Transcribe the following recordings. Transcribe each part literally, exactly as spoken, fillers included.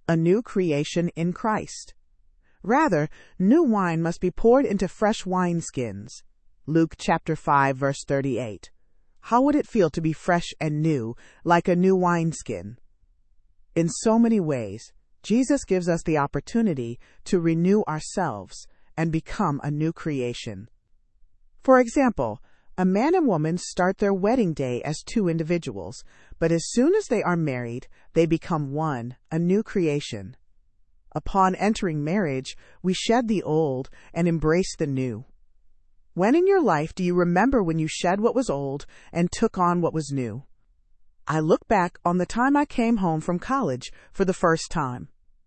a new creation in Christ. Rather, new wine must be poured into fresh wineskins. Luke chapter five, verse thirty-eight. How would it feel to be fresh and new, like a new wineskin? In so many ways, Jesus gives us the opportunity to renew ourselves and become a new creation. For example, a man and woman start their wedding day as two individuals, but as soon as they are married, they become one, a new creation. Upon entering marriage, we shed the old and embrace the new. When in your life do you remember when you shed what was old and took on what was new? I look back on the time I came home from college for the first time.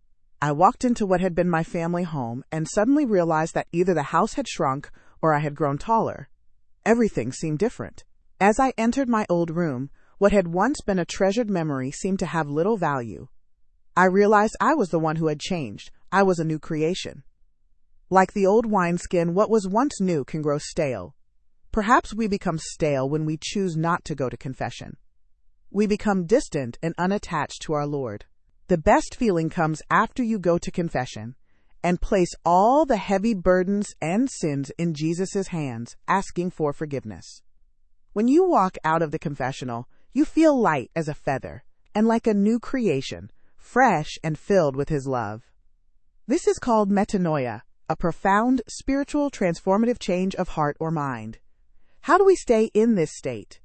I walked into what had been my family home and suddenly realized that either the house had shrunk or I had grown taller. Everything seemed different. As I entered my old room, what had once been a treasured memory seemed to have little value. I realized I was the one who had changed. I was a new creation. Like the old wineskin, what was once new can grow stale. Perhaps we become stale when we choose not to go to confession. We become distant and unattached to our Lord. The best feeling comes after you go to confession and place all the heavy burdens and sins in Jesus' hands, asking for forgiveness. When you walk out of the confessional, you feel light as a feather and like a new creation, fresh and filled with His love. This is called metanoia, a profound spiritual transformative change of heart or mind. How do we stay in this state?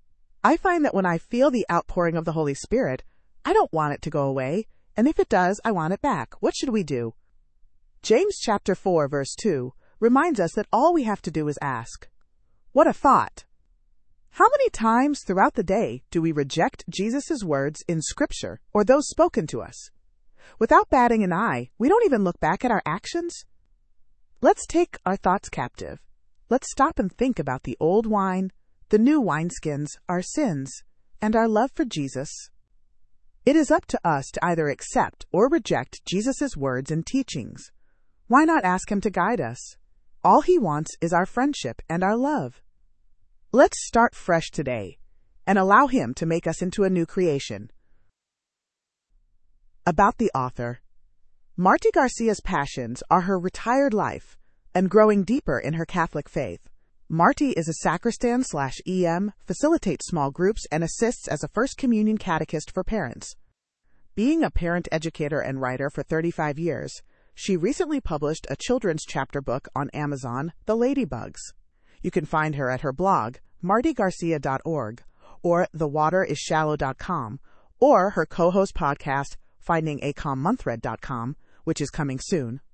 I find that when I feel the outpouring of the Holy Spirit, I don't want it to go away, and if it does, I want it back. What should we do? James chapter four, verse two reminds us that all we have to do is ask. What a thought! How many times throughout the day do we reject Jesus' words in Scripture or those spoken to us? Without batting an eye, we don't even look back at our actions. Let's take our thoughts captive. Let's stop and think about the old wine, the new wineskins, our sins, and our love for Jesus. It is up to us to either accept or reject Jesus' words and teachings. Why not ask Him to guide us? All He wants is our friendship and our love. Let's start fresh today and allow Him to make us into a new creation. About the author. Marty Garcia's passions are her retired life and growing deeper in her Catholic faith. Marty is a sacristan slash E M, facilitates small groups, and assists as a First Communion catechist for parents. Being a parent educator and writer for thirty-five years, she recently published a children's chapter book on Amazon, The Ladybugs. You can find her at her blog, marty garcia dot org, or the water is shallow dot com, or her co-host podcast, finding a calm month thread dot com, which is coming soon.